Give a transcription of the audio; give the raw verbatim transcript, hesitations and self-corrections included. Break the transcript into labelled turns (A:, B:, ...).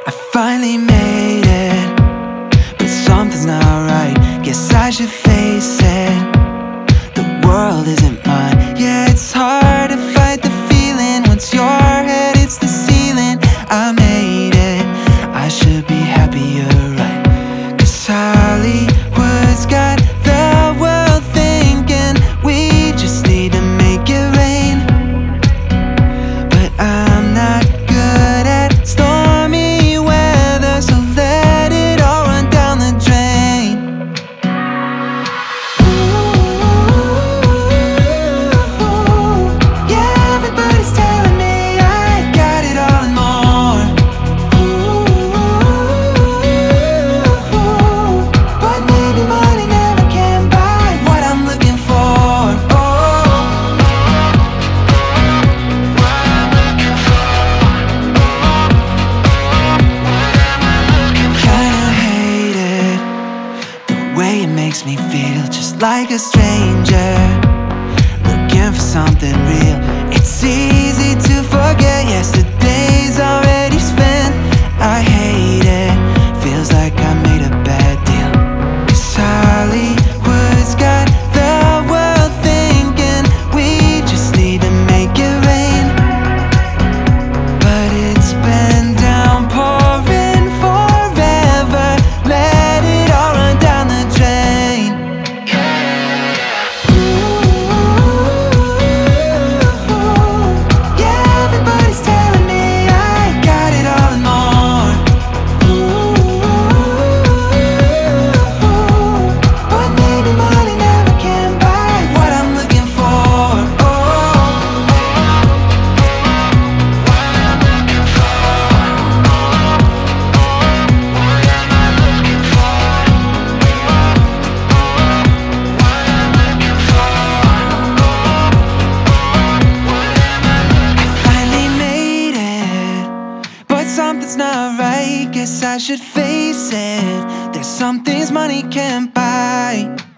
A: I finally made it, but something's not right. Guess I should face it. The world isn't mine. Yeah, it's hard to fight the feeling once your head hits the ceiling. I made it, I should be happier, right? 'Cause Hollywood's got the world thinking we just need to make it rain. But I'm not good at stormy weather, so let it all run down the drain. Ooh, yeah, everybody's telling me I got it all and more. Ooh, but maybe money never can buy what I'm looking for. Oh, kinda hate it, the way it makes me feel just like a stranger, looking for something real. It's easy to forget yesterday's already spent. I hate it, feels like I made a bad deal. 'Cause Hollywood's got the world thinking we just need to make it rain. But it's been downpouring forever, let it all run down the drain. Ooh, yeah, everybody's telling me I got it all and more. Ooh, but maybe money never can buy what I'm looking for. Oh, I finally made it, but something's not right. Guess I should face it. There's some things money can't buy.